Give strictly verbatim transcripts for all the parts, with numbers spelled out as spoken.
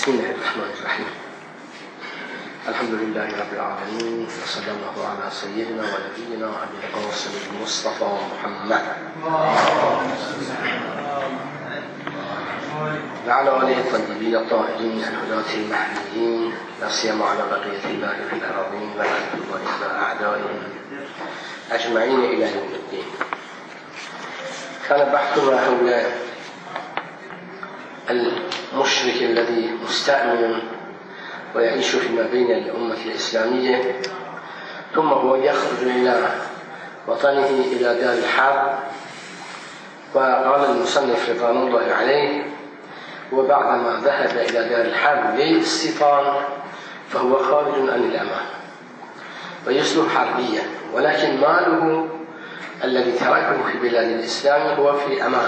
بسم الله الرحمن الرحيم. الحمد لله رب العالمين، وصلى الله على سيدنا ونبينا أبي القاسم المصطفى محمد وعلى آله الطيبين الطاهرين الهداة المهديين، لا سيما على بقية الله في الأراضين ولعنة الله على أعدائهم أجمعين إلى يوم الدين. كان بحثنا حول المشرك الذي مستأمن ويعيش فيما بين الأمة الإسلامية، ثم هو يخرج إلى وطنه إلى دار الحرب. وقال المصنف رضوان الله عليه: وبعدما ذهب إلى دار الحرب للاستيطان فهو خارج عن الأمان ويصبح حربيا، ولكن ماله الذي تركه في بلاد الإسلام هو في أمان،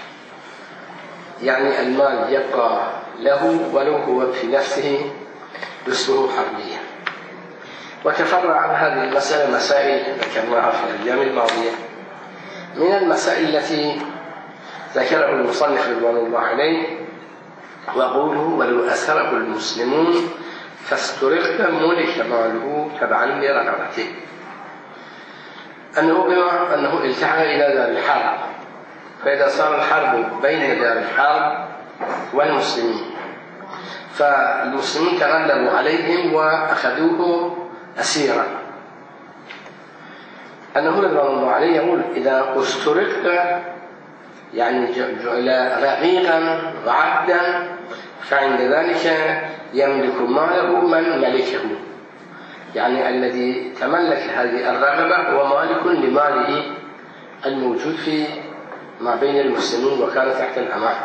يعني المال يبقى له ولو هو في نفسه يصبح حربيا. وتفرع عن هذه المسألة مسائل ذكرناها في الأيام الماضية. من المسائل التي ذكره المصنف رضوان الله عليه: وقوله ولو أسره المسلمون فاسترق ملك ماله تبعا لرغبته، أنه بما أنه التحق إلى دار الحرب، فإذا صار الحرب بين دار الحرب والمسلمين فالمسلمين تغلبوا عليهم وأخذوه أسيرا، أنه رضوان الله عليه يقول: إذا استرق يعني جعل رقيقا وعبدا فعند ذلك يملك ماله من ملكه، يعني الذي تملك هذه الرغبة هو مالك لماله الموجود في ما بين المسلمين وكان تحت الأمان.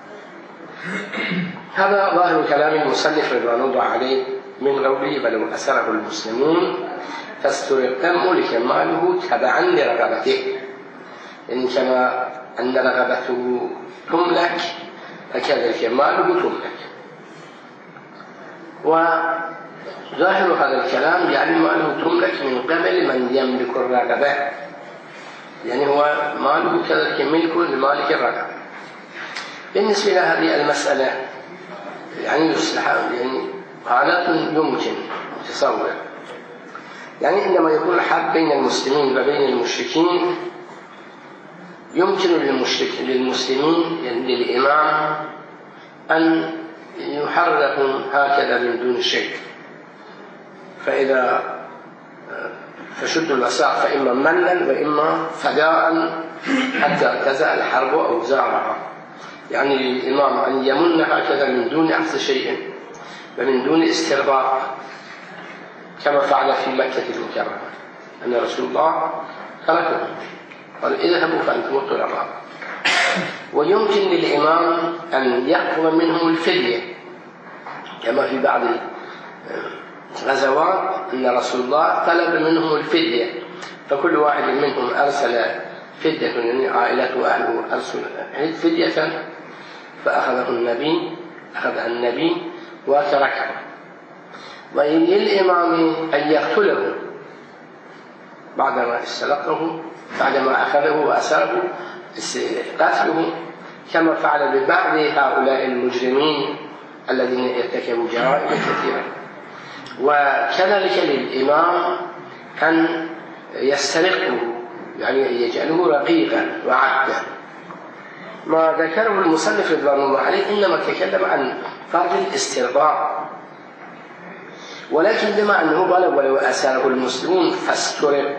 هذا ظاهر كلام المصنف رضوان الله عليه من قوله: ولو أسره المسلمون فاسترق ملك ماله تبعا لرغبته، إن كما أن رغبته تملك فكذلك ماله تملك. وظاهر هذا الكلام يعني ماله تملك من قبل من يملك الرغبة، يعني هو ماله كذلك ملك لمالك الرغبة. بالنسبة إلى هذه المسألة يعني يصلح يعني حالات يمكن تصور، يعني عندما يكون الحرب بين المسلمين وبين المشركين يمكن للمشرك للمسلمين يعني للإمام أن يحررهم هكذا من دون شيء، فإذا فشدوا الوثاق فإما منا وإما فداء حتى تزال الحرب أوزارها، يعني للإمام أن يمن هكذا من دون أخذ شيء ومن دون استرضاء، كما فعل في مكة المكرمة أن رسول الله تركهم قال: اذهبوا فأنتم الطلقاء. ويمكن للإمام أن يقبل منهم الفدية، كما في بعض الغزوات أن رسول الله طلب منهم الفدية، فكل واحد منهم أرسل فدية، يعني عائلته وأهله أرسل فدية فأخذه النبي أخذها النبي وتركه. وللإمام أن يقتله بعدما استلقه، بعدما أخذه وأسره قتله، كما فعل ببعض هؤلاء المجرمين الذين ارتكبوا جرائم كثيرة. وكذلك للإمام أن يسترقه، يعني يجعله رقيقا وعبدا. ما ذكره المصنف رضوان الله عليه إنما تكلم عن فرض الاسترضاء، ولكن بما أنه قال ولو أسره المسلمون فاسترق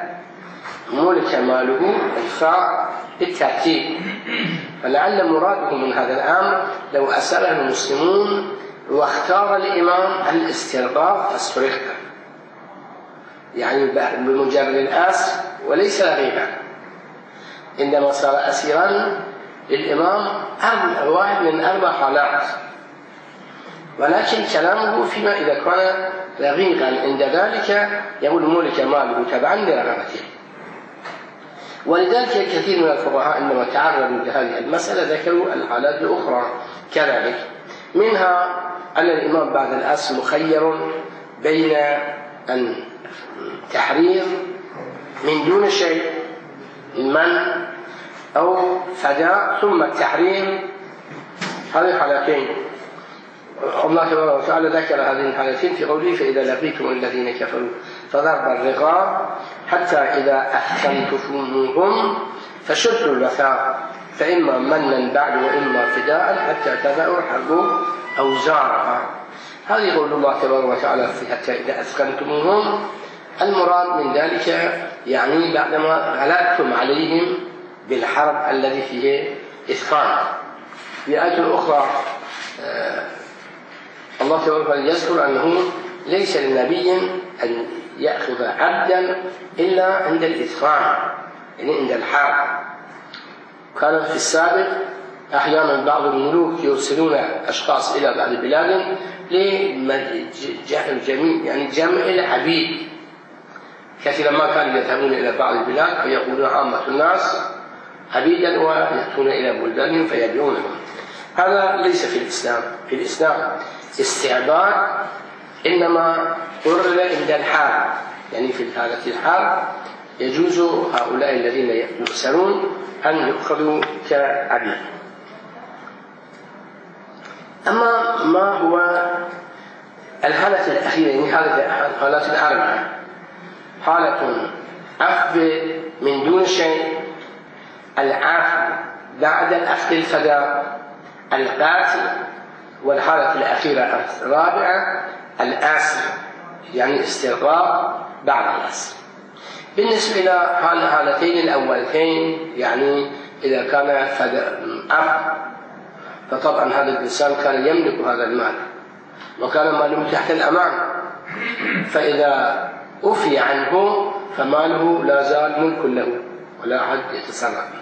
ملك ماله الفاء بالترتيب، فلعل مراده من هذا الأمر لو أسره المسلمون واختار الإمام الاسترضاء فاسترق، يعني بمجرد الأسر وليس رقيقا، إنما صار أسيرا للإمام واحد من أربع حالات، ولكن كلامه فيما إذا كان رقيقا عند ذلك يقول ملك ماله تبعا لرغبته. ولذلك الكثير من الفقهاء عندما تعرضوا لهذه المسألة ذكروا الحالات الأخرى كذلك، منها أن الإمام بعد الأسر مخير بين أن تحرير من دون شيء المن أو فداء ثم التحريم، هذه حالتين. الله تبارك وتعالى ذكر هذه الحالتين في قوله فإذا لقيتم الذين كفروا فضرب الرقاب حتى إذا أثخنتموهم فشدوا الوثاق فإما منا بعد وإما فداء حتى تضعوا الحرب أوزارها. هذه قول الله تبارك وتعالى في حتى إذا أثخنتموهم، المراد من ذلك يعني بعدما غلبتم عليهم بالحرب الذي فيه إثخان. في آية أخرى الله تبارك وتعالى يذكر أنه ليس للنبي أن يأخذ عبدا إلا عند الإثخان، يعني عند الحرب. كان في السابق أحيانا بعض الملوك يرسلون أشخاص إلى بعض البلاد لجميع يعني جمع العبيد. كثيرا ما كانوا يذهبون إلى بعض البلاد فيقولون عامة الناس عبيدا ويأتون إلى بلدانهم فيبيعونهم. هذا ليس في الإسلام. في الإسلام استعباد إنما قرر عند الحرب، يعني في حالة الحرب يجوز هؤلاء الذين يؤسرون أن يؤخذوا كعبيد. أما ما هو الحالة الأخيرة، يعني هذه الحالات الأربعة: حالة عفو من دون شيء، العفو بعد الأخذ الفداء، القاتل، والحالة الأخيرة الرابعة الأسر، يعني استرقاق بعد الأسر. بالنسبة إلى الحالتين الأولتين، يعني إذا كان فداء عفو فطبعا هذا الإنسان كان يملك هذا المال وكان ماله تحت الأمان، فإذا أفي عنه فماله لا زال ملك له ولا أحد يتصرف به.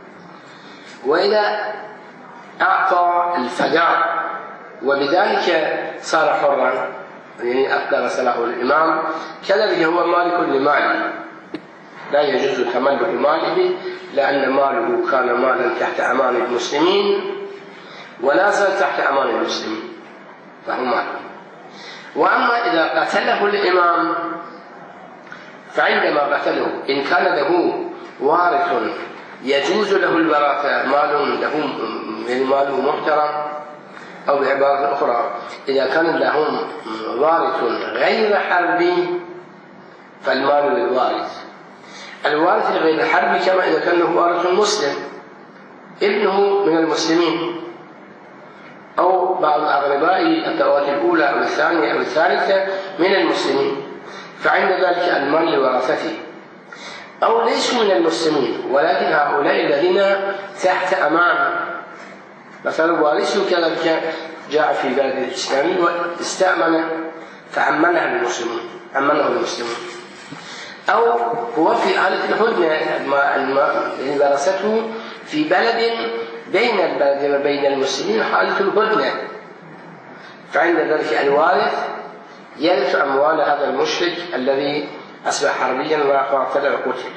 وإذا أعطى الفداء وبذلك صار حرا، يعني أقدر صلاحه الإمام، كذلك هو مالك لماله، لا يجوز تملك ماله لأن ماله كان مالا تحت أمان المسلمين ولا زال تحت أمان المسلمين فهو ماله. وأما إذا قتله الإمام فعندما قتله إن كان له وارث يجوز له الوراثة، مال له يعني ماله محترم، أو بعبارة أخرى إذا كان لهم وارث غير حربي فالمال للوارث. الوارث غير الحربي كما إذا كان له وارث مسلم ابنه من المسلمين أو بعض أغرباء الدرجة الأولى أو الثانية أو الثالثة من المسلمين، فعند ذلك المال لورثته. أو ليسوا من المسلمين ولكن هؤلاء الذين تحت أمان، مثلا وارثه كذلك جاء في بلد الإسلامي واستأمن فأمنها المسلمون أمنه المسلمون، أو هو في حالة الهدنة ورثته في بلد بين البلد وبين المسلمين حالة الهدنة، فعند ذلك الوارث يرث أموال هذا المشرك الذي أصبح حربيا وقاتل وقتل.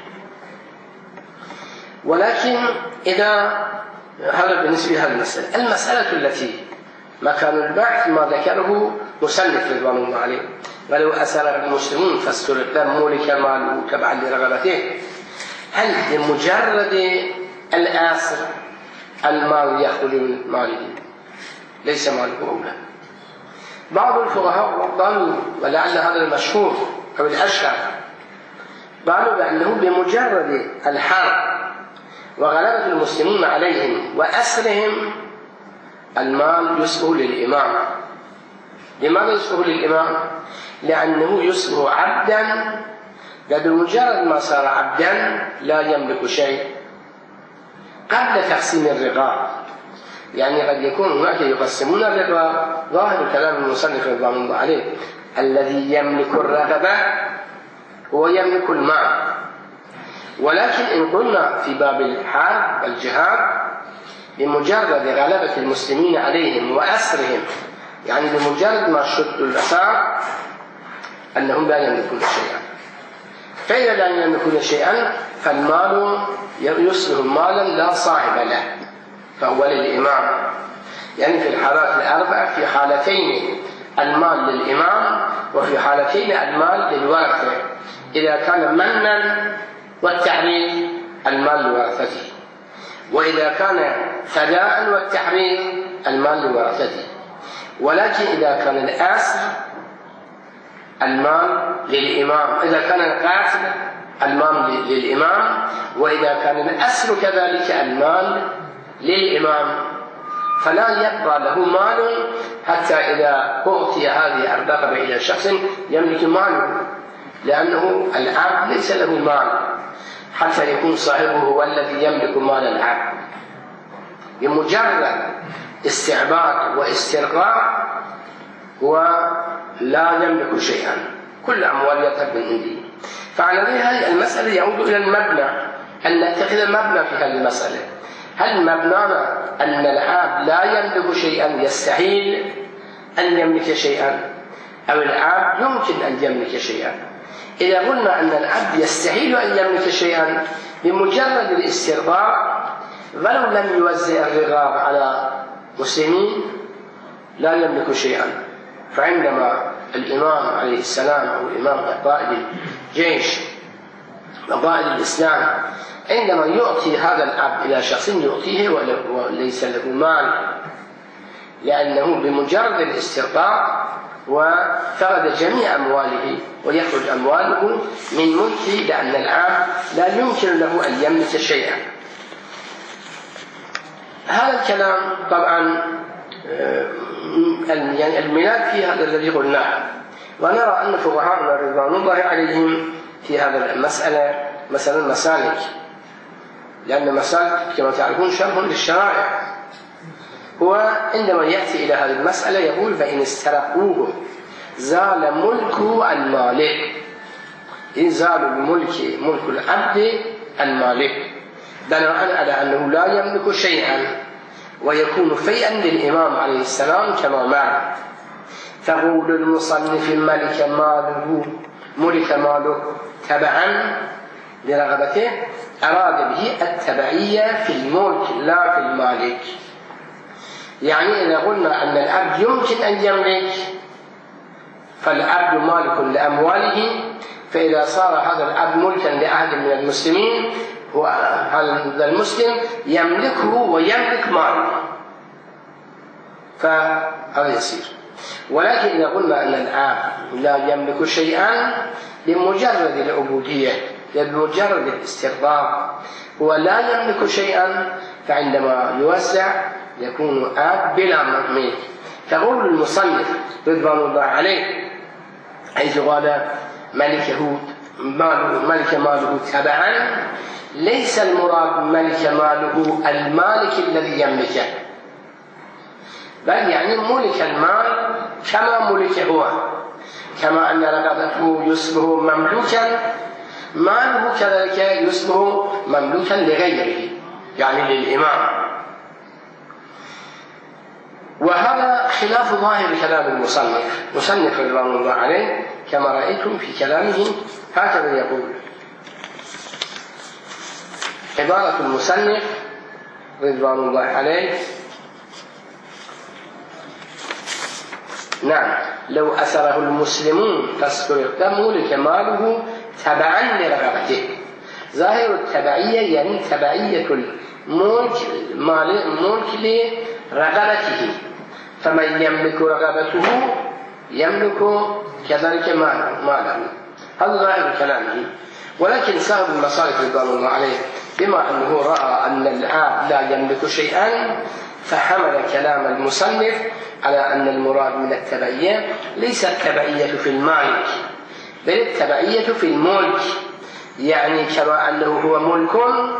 ولكن إذا هذا بالنسبة لهذه المسألة. المسألة التي مكان البحث ما ذكره مصنف رضوان الله عليه: ولو أسر المسلمون فاسترق مولك ماله تبعا لرغبته، هل بمجرد الآسر المال يخرج من ماله؟ ليس ماله أولى. بعض الفقهاء قالوا، ولعل هذا المشهور أو الأشهر، قالوا بأنه بمجرد الحرب وغلبة المسلمين عليهم وأسرهم المال يسبه للإمام. لماذا يسبه للإمام؟ لأنه يسبه عبدا، وبمجرد ما صار عبدا لا يملك شيء قبل تقسيم الرقاب. يعني قد يكون هناك يقسمون الرقاب، ظاهر كلام المصنف رضوان الله عليه الذي يملك الرقبة هو يملك المال. ولكن إن قلنا في باب الحرب والجهاد بمجرد غلبة المسلمين عليهم وأسرهم، يعني بمجرد ما شدوا الأسار أنهم لا يملكون شيئا، فإذا لا يملكون شيئا فالمال يصبح مالا لا صاحب له فهو للإمام. يعني في الحالات الأربعة، في حالتين المال للإمام وفي حالتين المال للورثة. إذا كان منا والتحرير المال لورثته، وإذا كان فداء والتحرير المال لورثته. ولكن إذا كان الأصل المال للإمام، إذا كان القاصد المال للإمام، وإذا كان الأصل كذلك المال للإمام، فلا يبقى له مال حتى إذا أعطي هذه الرغبة إلى شخص يملك ماله، لأنه العبد ليس له مال حتى يكون صاحبه هو الذي يملك مال العبد. بمجرد استعباد واسترقاء هو لا يملك شيئا، كل أموال يذهب من عنده. فعلى هذه المسألة يعود إلى المبنى، أن نتخذ مبنى في هذه المسألة. هل مبنانا أن العبد لا يملك شيئا يستحيل أن يملك شيئا، أو العبد يمكن أن يملك شيئا؟ إذا قلنا أن العبد يستحيل أن يملك شيئا بمجرد الاسترقاء ولو لم يوزع الرغاب على مسلمين لا يملك شيئا، فعندما الإمام عليه السلام أو الإمام قائد الجيش وقائد الإسلام عندما يعطي هذا العبد إلى شخص يعطيه وليس له مال، لأنه بمجرد الاسترقاء وفقد جميع أمواله ويخرج أمواله من ملكه، لأن العبد لا يمكن له أن يملك شيئا. هذا الكلام طبعا يعني الميلاد في هذا الذي قلناه، ونرى أن فقهاءنا رضوان الله عليهم في هذا المسألة مثلا مسالك، لأن مسالك كما تعرفون شرح للشرائع. هو عندما يأتي إلى هذه المسألة يقول فإن استرقوه زال ملك عن مالك، إن زال الملك ملك العبد عن مالك بناء على أنه لا يملك شيئا ويكون فيئا للإمام عليه السلام كما مر. فقول المصنف ملك ماله ملك ماله تبعا لرغبته أراد به التبعية في الملك لا في المالك. يعني إذا قلنا أن العبد يمكن أن يملك فالعبد مالك لأمواله، فإذا صار هذا العبد ملكا لأحد من المسلمين هذا المسلم يملكه ويملك ماله، فهذا يصير. ولكن إذا قلنا أن العبد لا يملك شيئا بمجرد العبودية بمجرد الاسترقاق هو لا يملك شيئا، فعندما يوزع يكون عبد بلا ملك. تقول المصنف رضوان الله عليه حيث قال ملكه ماله ملك ماله تبعا، ليس المراد ملك ماله المالك الذي يملكه، بل يعني ملك المال كما ملك هو، كما أن رغبته يصبح مملوكا ماله كذلك يصبح مملوكا لغيره يعني للإمام. وهذا خلاف ظاهر كلام المصنف مصنف رضوان الله عليه كما رأيتم في كلامه هكذا يقول. عبارة المصنف رضوان الله عليه: نعم لو أسره المسلمون فاسترق ملك ماله تبعا لرغبته. ظاهر التبعية يعني تبعية الملك ملك لرغبته، فمن يملك رغبته يملك كذلك ماله. هذا ظاهر كلامه. ولكن صاحب المصالح رضوان الله عليه بما أنه رأى أن العبد لا يملك شيئا فحمل كلام المصنف على أن المراد من التبعية ليس التبعية في المالك بل التبعية في الملك، يعني كما أنه هو ملك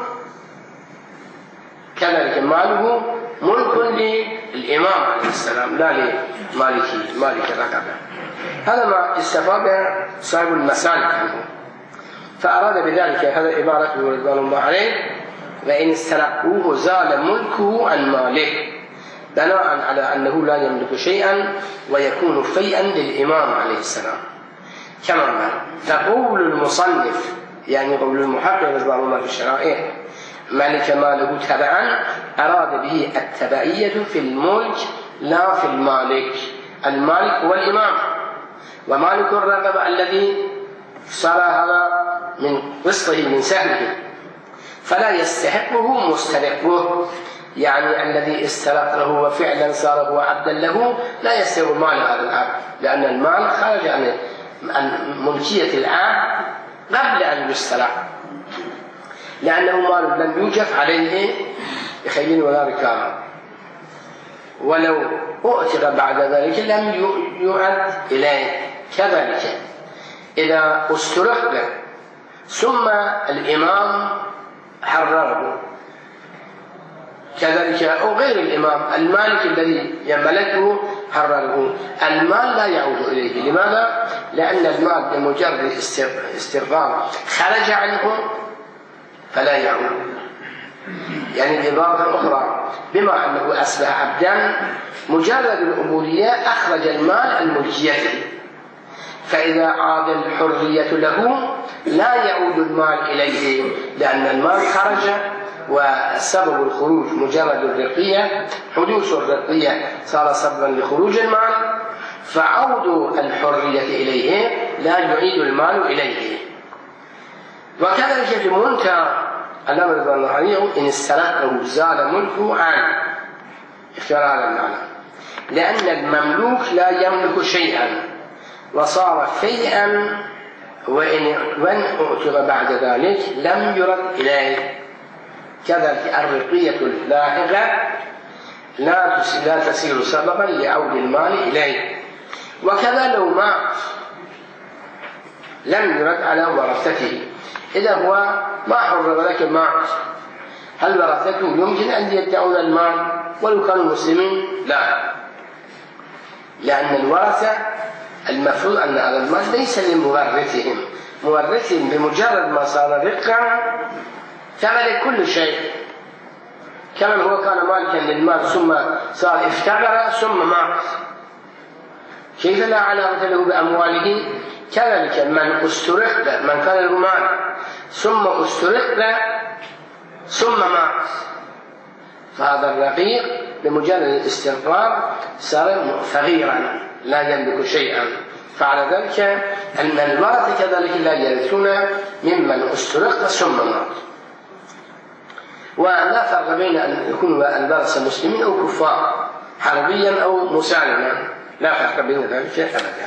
كذلك ماله ملك للإمام عليه السلام لا لمالك مالك الرغبة. هذا ما استفاد صاحب المسالك عنه، فأراد بذلك هذا عبارته رضوان الله عليه: وإن استرقوه زال ملكه عن ماله، بناء على أنه لا يملك شيئا ويكون فيئا للإمام عليه السلام كما قال. فقول المصنف يعني قول المحقق رضوان الله في الشرائع ملك ماله تبعا أراد به التبعية في الملك لا في المالك. المالك هو الإمام، ومالك الرغبة الذي صار هذا من قسطه من سهله فلا يستحقه مستحقه، يعني الذي استلقه وفعلا صار هو عبدا له لا يستوي مال هذا العبد، لأن المال خرج عن ملكية العبد قبل أن يستلق، لأنه مال لم يوجف عليه بخيل ولا ركاب، ولو أؤتر بعد ذلك لم يعد إليه. كذلك إذا استرق ثم الإمام حرره، كذلك أو غير الإمام المالك الذي يملكه حرره، المال لا يعود إليه. لماذا؟ لأن المال بمجرد استرقاق خرج عنه فلا يعود. يعني بعبارة أخرى، بما أنه أصبح عبدا مجرد العبودية أخرج المال عن ملكيته، فإذا عاد الحرية له لا يعود المال إليه، لأن المال خرج، وسبب الخروج مجرد الرقية، حدوث الرقية صار سببا لخروج المال، فعود الحرية إليه لا يعيد المال إليه. وكذلك في منتهى الأمر رضي الله عنه إن استلقه زال ملكه عنه اختراع المعنى، لأن المملوك لا يملك شيئا وصار فيئا، وإن أعتق بعد ذلك لم يرد إليه. كذلك الرقية اللاحقة لا تسير سببا لعود المال إليه. وكذا لو مات لم يرد على ورثته، إذا هو ما حر ولكن مات، هل ورثته يمكن أن يدعون المال ولو كانوا مسلمين؟ لا، لأن الورثة المفروض أن هذا المال ليس لمورثهم، مورثهم بمجرد ما صار رقا تملك كل شيء، كمن هو كان مالكا للمال ثم صار افتقر ثم مات، كيف لا علاقة له بأمواله؟ كذلك من استرق، من كان له مال ثم استرق ثم مات، فهذا الرقيق بمجرد الاستقرار صار فقيرا لا يملك شيئا، فعلى ذلك أن الورثة كذلك لا يرثون ممن استرق ثم مات. ولا فرق بين أن يكون الورثة مسلمين أو كفار، حربيا أو مسالما، لا فرق بين ذلك أبدا.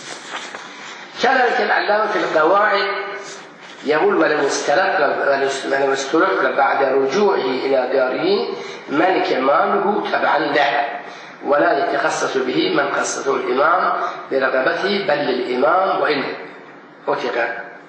كذلك العلامة في القواعد يقول ولو استرق بعد رجوعه إلى داره ملك ماله تبعا له، ولا يتخصص به من خصصه الإمام برغبته بل للإمام وإن أتق.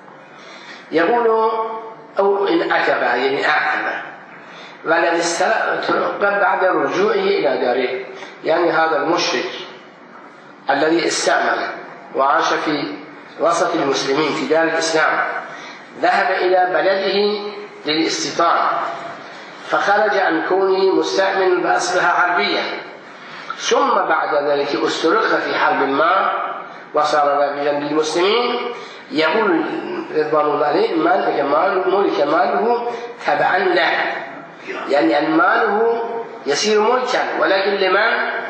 يقول أو إن أتق يعني أعتق، ولو استرق بعد رجوعه إلى داره، يعني هذا المشرك الذي استعمل وعاش في وسط المسلمين في دار الإسلام ذهب إلى بلده للاستيطان، فخرج عن كونه مستأمن فأصبح حربيا، ثم بعد ذلك استرق في حرب ما وصار رابيا للمسلمين. يقول رضوان الله عليه مالك ماله ملك ماله تبعا له، يعني أن ماله يصير ملكا، ولكن لمن؟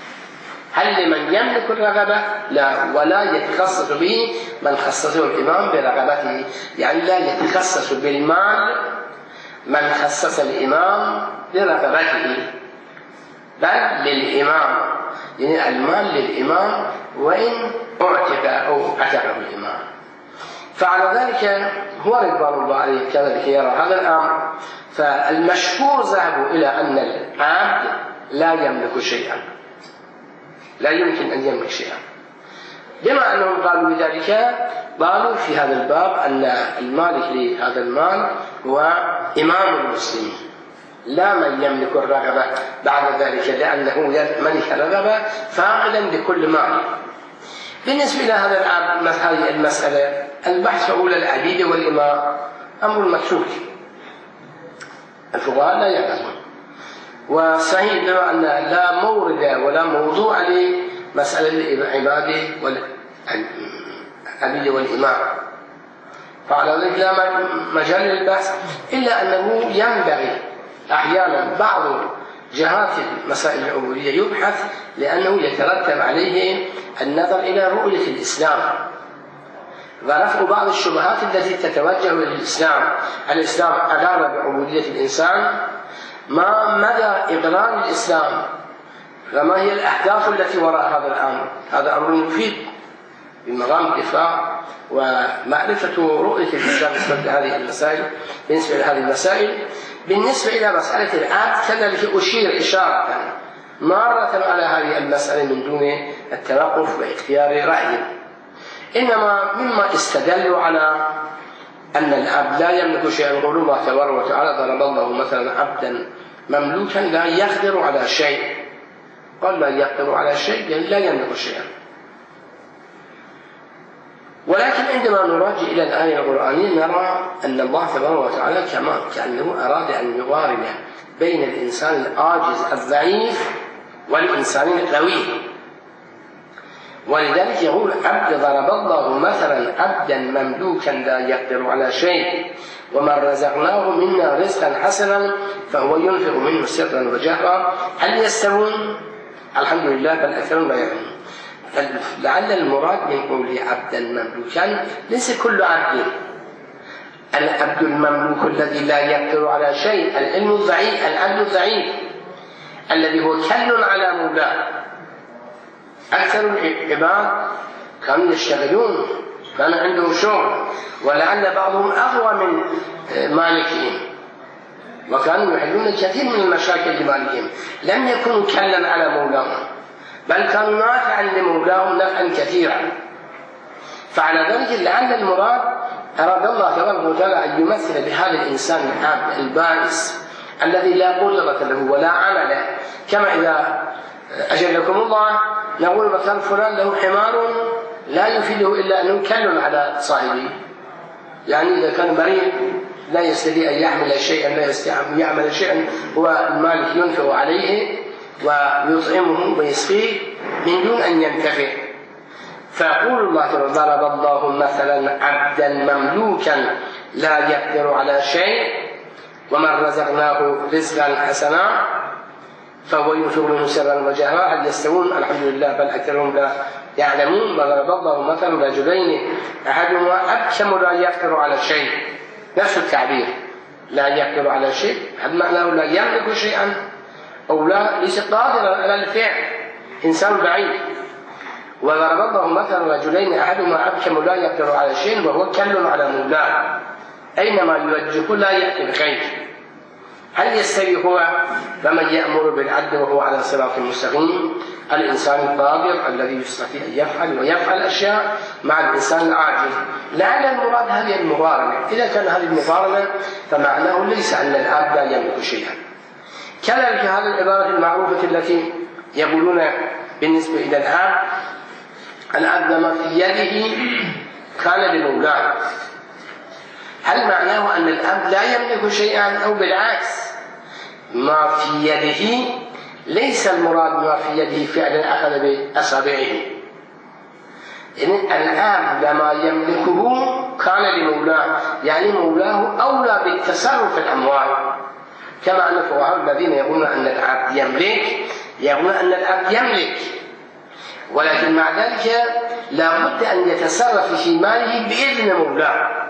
هل لمن يملك الرغبة؟ لا، ولا يتخصص به من خصصه الإمام برغبته، يعني لا يتخصص بالمال من خصص الإمام برغبته بل للإمام، يعني المال للإمام وإن أعتق أو أعتقه الإمام. فعلى ذلك هو رضوان الله عليه كذلك يرى هذا الأمر. فالمشهور ذهبوا إلى أن العبد لا يملك شيئا، لا يمكن أن يملك شيئا، بما أنهم قالوا بذلك قالوا في هذا الباب أن المالك لهذا المال هو إمام المسلمين، لا من يملك الرغبة بعد ذلك، لأنه ملك الرغبة فاقدا لكل مال. بالنسبة إلى هذا هذه المسألة البحث حول العبيد والإماء أمر متروك، الفقهاء لا يعلمون، وصحيح بما أن لا مورد ولا موضوع لمسألة العبادة والعبيد والإماء، فعلى ذلك لا مجال للبحث، إلا أنه ينبغي أحيانا بعض جهات مسائل العبودية يبحث، لأنه يترتب عليه النظر إلى رؤية الإسلام ورفع بعض الشبهات التي تتوجه إلى الإسلام. الإسلام أدار بعبودية الإنسان ما مدى إقرار الإسلام، وما هي الأهداف التي وراء هذا الأمر. هذا أمر مفيد بمقام الدفاع ومعرفة رؤية الإسلام بالنسبة لهذه المسائل. بالنسبة لهذه المسائل بالنسبة إلى مسألة العبد كذلك أشير إشارة مرة على هذه المسألة من دون التوقف واختيار رأي، إنما مما استدلوا على أن العبد لا يملك شيئا يقول الله تبارك وتعالى ضرب الله مثلا عبدا مملوكا لا يقدر على شيء. قال لا يقدر على شيء يعني لا يملك شيئا. ولكن عندما نراجع إلى الآية القرآنية نرى أن الله تبارك وتعالى كما كأنه أراد أن يقارن بين الإنسان العاجز الضعيف والإنسان القوي، ولذلك يقول عبد ضرب الله مثلا عبدا مملوكا لا يقدر على شيء ومن رزقناه منا رزقا حسنا فهو ينفق منه سرا وجهرا هل يستوون؟ الحمد لله بل أكثرهم لا يعلمون. لعل المراد من قوله عبدا مملوكا ليس كل عبد، العبد المملوك الذي لا يقدر على شيء، العلم الضعيف، العبد الضعيف الذي هو كل على مولاه. أكثر العباد كانوا يشتغلون، كان عندهم شغل، ولعل بعضهم أقوى من مالكهم وكانوا يحلون الكثير من المشاكل لمالكهم، لم يكونوا كلا على مولاهم بل كانوا نافعا لمولاهم نفعا كثيرا. فعلى ذلك لعل المراد أراد الله تبارك وتعالى أن يمثل بهذا الإنسان العبد البائس الذي لا قدرة له ولا عمل، كما إذا أجلكم الله نقول مثلا فلان له حمار لا يفيده إلا أنه كل على صاحبه، يعني إذا كان مريض لا يستطيع أن يحمل شيئا لا يستطيع أن يعمل شيئا هو المالك ينفق عليه ويطعمه ويسقيه من دون أن ينتفع. فيقول الله ضرب الله مثلا عبدا مملوكا لا يقدر على شيء ومن رزقناه رزقا حسنا فهو ينفق منه سرا وجهرا هل يستوون؟ الحمد لله بل أكثرهم لا يعلمون. وضرب الله مثلا رجلين أحدهما أبكم لا يقدر على شيء، نفس التعبير لا يقدر على شيء، هل معناه لا يملك شيئا أو لا ليس قادرا على الفعل، إنسان بعيد. وضرب الله مثلا رجلين أحدهما أبكم لا يقدر على شيء وهو كل على مولاه أينما يوجهه لا يأتي بخير هل يستوي هو فمن يأمر بالعدل وهو على صراط مستقيم؟ الإنسان القادر الذي يستطيع أن يفعل ويفعل أشياء مع الإنسان العاجز. لعل المراد هذه المقارنة، إذا كان هذه المقارنة فمعناه ليس أن العبد لا يملك شيئا. كذلك هذه العبارة المعروفة التي يقولون بالنسبة إلى العبد العبد ما في يده كان لمولاه، هل معناه أن العبد لا يملك شيئا أو بالعكس ما في يده؟ ليس المراد ما في يده فعلا أخذ بأصابعه، يعني العبد ما يملكه كان لمولاه، يعني مولاه أولى بالتصرف في الأموال، كما أن الفقهاء الذين يقولون أن العبد يملك يقولون أن العبد يملك، ولكن مع ذلك لا بد أن يتصرف في ماله بإذن مولاه.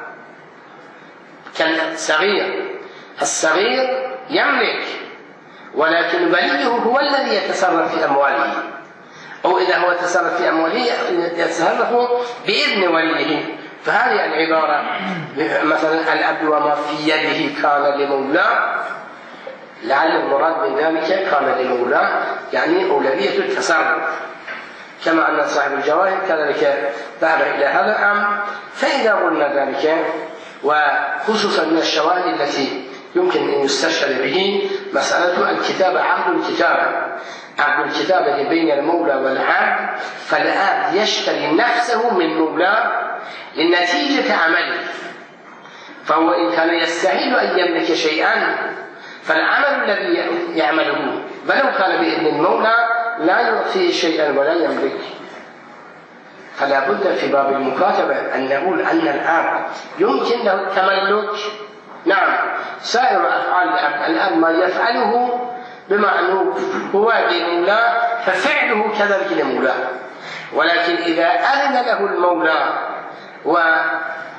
كالصغير، الصغير يملك ولكن وليه هو الذي يتصرف في أمواله، أو إذا هو يتصرف في أمواله يتصرف بإذن وليه. فهذه العبارة مثلا العبد وما في يده كان لمولاه، لعل المراد من ذلك كان لمولاه يعني أولوية التصرف، كما أن صاحب الجواهر كذلك ذهب إلى هذا الأمر. فإذا قلنا ذلك وخصوصا من الشواهد التي يمكن أن يستشهد به مسألة الكتابة، عقد الكتابة، عقد الكتابة بين المولى والعبد، فالعبد يشتري نفسه من مولاه لنتيجة عمله، فهو إن كان يستحيل أن يملك شيئا فالعمل الذي يعمله ولو كان بإذن المولى لا يعطيه شيئا ولا يملك. فلا بد في باب المكاتبة أن نقول أن العبد يمكن له التملك، نعم سائر أفعال العبد الآن ما يفعله بما أنه هو لمولاه ففعله كذلك لمولاه، ولكن إذا أذن له المولى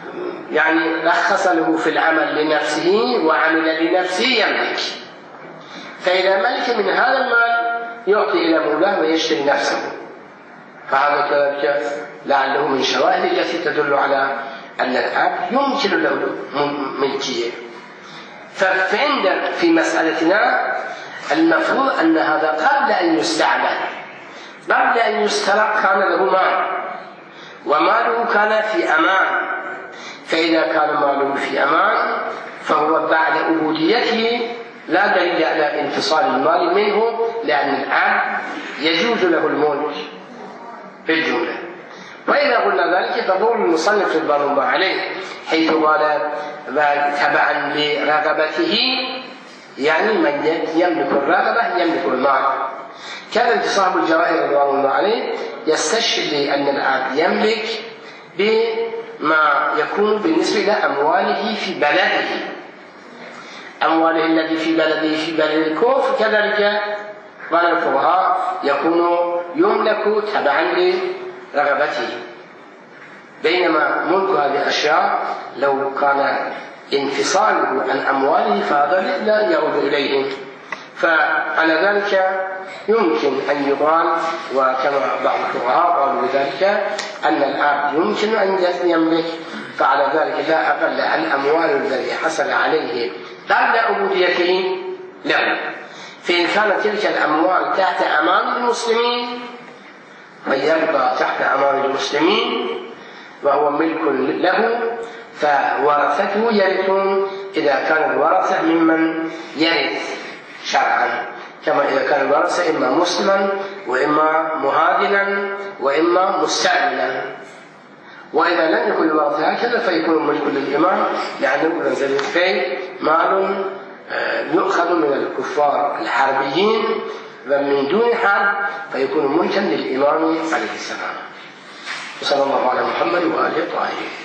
ويعني رخص له في العمل لنفسه وعمل لنفسه يملك. فإذا ملك من هذا المال يعطي إلى مولاه ويشتري نفسه، فهذا كذلك لعله من شواهد التي تدل على أن العبد يمكن له ملكية. فعند في مسألتنا المفروض أن هذا قبل أن يستعمل، قبل أن يسترق كان له مال وماله كان في أمان، فإذا كان ماله في أمان فهو بعد عبوديته لا دليل على انفصال المال منه، لأن العبد يجوز له الملك بالجملة. وإذا قلنا ذلك فقول المصنف رضوان الله عليه حيث قال تبعا لرغبته، يعني من يملك الرغبة يملك المال. كذا صاحب الجواهر رضوان الله عليه يستشهد أن العبد يملك بما يكون بالنسبة إلى أمواله في بلده، أمواله الذي في بلده في بلد الكفر كذلك قال الفقهاء يكون يملك تبعا لرغبته، بينما ملك هذه الأشياء لو كان انفصاله عن أمواله فهذا لا يعود إليهم. فعلى ذلك يمكن أن يقال، وكما بعض الفقهاء قالوا بذلك، أن العبد يمكن أن يملك، فعلى ذلك لا أقل عن الأموال الذي حصل عليه قبل عبوديته له. فإن كانت تلك الأموال تحت أمان المسلمين ويبقى تحت أمان المسلمين وهو ملك له، فورثته يرثون إذا كان الورثة ممن يرث شرعا، كما إذا كان الورثة إما مسلما وإما مهاجنا وإما مستعملا. وإذا لم يكن الورثة هكذا فيكون ملك للإمام، لأنه نزل فيه مال يؤخذ من الكفار الحربيين ومن دون حرب فيكون ملكا للإمام عليه السلام. صلى الله على محمد وآله الطاهرين.